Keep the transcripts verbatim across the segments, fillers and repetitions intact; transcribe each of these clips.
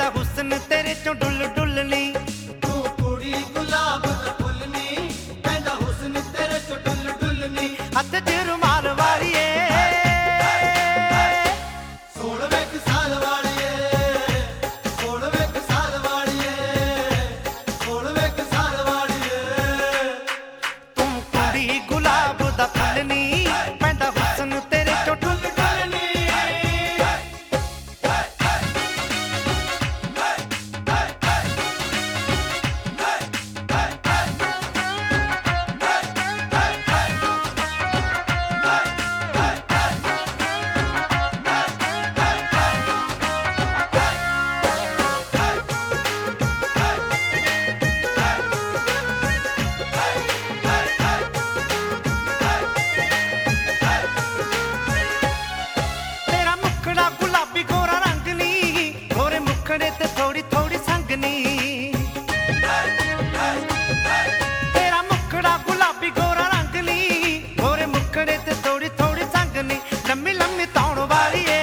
ਪੈਂਦਾ ਹੁਸਨ ਤੇਰੇ ਚੋਂ ਡੁੱਲ ਡੁੱਲ ਨੀ। ਤੂੰ ਕੁੜੀ ਗੁਲਾਬ ਦਾ ਫੁੱਲ ਨੀ, ਪੈਂਦਾ ਹੁਸਨ ਤੇਰੇ ਚੋਂ ਡੁੱਲ ਡੁੱਲ ਨੀ। ਹੱਥ 'ਚ ਰੁਮਾਲ ਵਾਲੀਏ, ਸੋਲ੍ਹਵੇਂ ਕੁ ਸਾਲ ਵਾਲੀਏ, ਸੋਲ੍ਹਵੇਂ ਕੁ ਸਾਲ ਵਾਲੀਏ, ਸੋਲ੍ਹਵੇਂ ਕੁ ਸਾਲ ਵਾਲੀਏ। ਤੂੰ ਕੁੜੀ ਗੁਲਾਬ ਦਾ ਫੁੱਲ ਨੀ, ਪੈਂਦਾ ਹੁਸਨ ਤੇਰੇ ਚੋਂ ਡੁੱਲ ਡੁੱਲ ਨੀ। ਤੇਰਾ ਮੁਖੜਾ ਗੁਲਾਬੀ ਗੋਰਾ ਰੰਗ ਨੀ, ਗੋਰੇ ਮੁਖੜੇ ਤੇ ਥੋੜੀ ਥੋੜੀ ਸੰਗ ਨੀ। ਤੇਰਾ ਮੁਖੜਾ ਗੁਲਾਬੀ ਗੋਰਾ ਰੰਗ ਨੀ, ਗੋਰੇ ਮੁਖੜੇ ਤੇ ਥੋੜੀ ਥੋੜੀ ਸੰਗ ਨੀ। ਲੰਮੀ ਲੰਮੀ ਤੌਣ ਵਾਲੀਏ,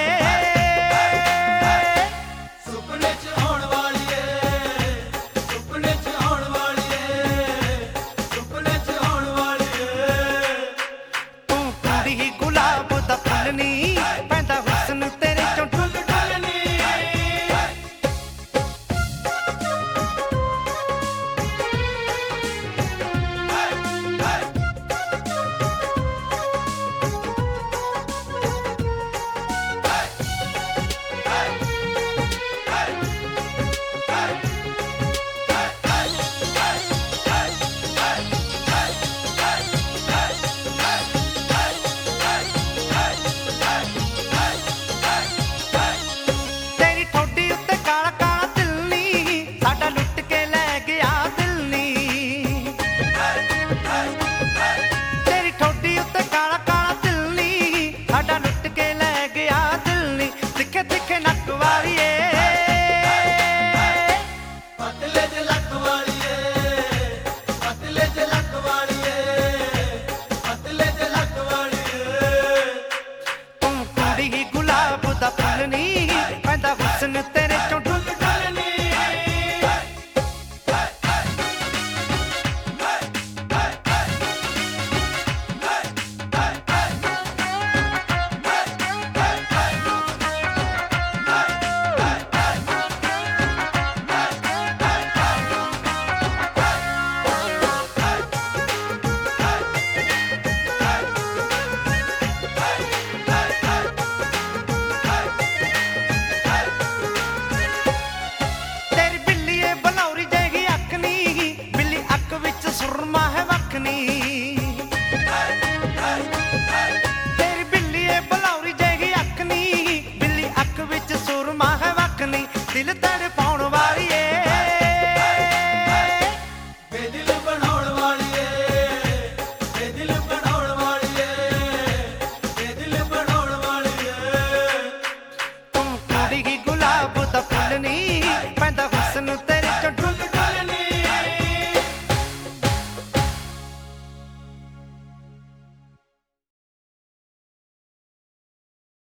ਸੁਪਨੇ 'ਚ ਆਉਣ ਵਾਲੀਏ, ਸੁਪਨੇ 'ਚ ਆਉਣ ਵਾਲੀਏ, ਸੁਪਨੇ 'ਚ ਆਉਣ ਵਾਲੀਏ। ਤੂੰ ਕੁੜੀ ਗੁਲਾਬ ਦਾ ਫੁੱਲ ਨੀ, ਪੈਂਦਾ ਹੁਸਨ ਤੇਰੇ ਚੋਂ ਡੁੱਲ ਡੁੱਲ ਨੀ। ਤੇਰੀ ਠੋਡੀ ਉੱਤੇ ਕਾਲਾ ਕਾਲਾ ਦਿਲ ਨੀ, ਸਾਡਾ ਲੁੱਟ ਕੇ ਲੈ ਗਿਆ ਦਿਲ ਨੀ। ਤੇਰੀ ਠੋਡੀ ਉੱਤੇ ਕਾਲਾ ਕਾਲਾ ਦਿਲ ਨੀ, ਸਾਡਾ ਲੁੱਟ ਕੇ ਲੈ ਗਿਆ ਦਿਲ ਨੀ। ਤਿੱਖੇ ਤਿੱਖੇ ਨੱਕ ਵਾਲੀਏ, ਪਤਲੇ ਜਿਹੇ ਲੱਕ ਵਾਲੀਏ, ਪਤਲੇ ਜਿਹੇ ਲੱਕ ਵਾਲੀਏ, ਪਤਲੇ ਜਿਹੇ ਲੱਕ ਵਾਲੀਏ। ਤੂੰ ਕੁੜੀ ਗੁਲਾਬ ਦਾ ਫੁੱਲ ਨੀ, ਪੈਂਦਾ ਹੁਸਨ ਤੇਰੇ ਚੋਂ ਡੁੱਲ ਡੁੱਲ ਨੀ। ਤੇਰੀ ਬਿੱਲੀ ਏ ਬਲੌਰੀ ਜਿਹੀ ਅੱਖ ਨੀ, ਬਿੱਲੀ ਅੱਖ ਵਿੱਚ ਸੁਰਮਾ ਹੈ ਵੱਖ ਨੀ। ਤੇਰੀ ਬਿੱਲੀ ਏ ਬਲੌਰੀ ਜਿਹੀ ਅੱਖ ਨੀ, ਬਿੱਲੀ ਅੱਖ ਵਿੱਚ ਸੁਰਮਾ ਹੈ ਵੱਖ ਨੀ। ਦਿਲ ਤੜਪਾਉਣ ਵਾਲੀਏ, ਬੇਦਿਲ ਬਣਾਉਣ ਵਾਲੀਏ, ਬੇਦਿਲ ਬਣਾਉਣ ਵਾਲੀਏ, ਬੇਦਿਲ ਬਣਾਉਣ ਵਾਲੀਏ। ਤੂੰ ਕੁੜੀ ਗੁਲਾਬ ਦਾ ਫੁੱਲ ਨੀ, ਪੈਂਦਾ ਹੁਸਨ ਤੇਰੇ ਚੋਂ ਡੁੱਲ